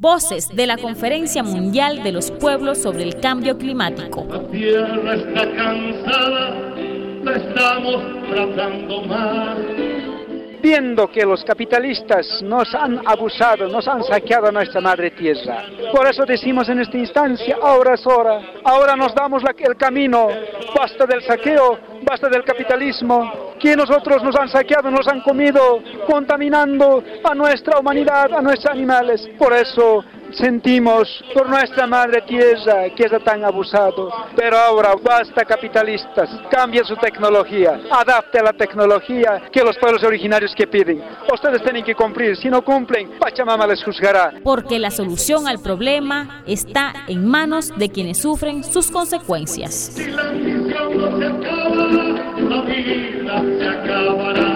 Voces de la Conferencia Mundial de los Pueblos sobre el Cambio Climático. La tierra está cansada, la estamos tratando mal. Viendo que los capitalistas nos han abusado, nos han saqueado nuestra madre tierra. Por eso decimos en esta instancia, ahora es hora. Ahora nos damos el camino. Basta del saqueo, basta del capitalismo, que nosotros nos han saqueado, nos han comido, contaminando a nuestra humanidad, a nuestros animales. Por eso sentimos por nuestra madre tierra que está tan abusado. Pero ahora basta capitalistas, cambien su tecnología, adapte a la tecnología que los pueblos originarios que piden. Ustedes tienen que cumplir, si no cumplen, Pachamama les juzgará. Porque la solución al problema está en manos de quienes sufren sus consecuencias. Si la ambición no se acaba, la vida se acabará.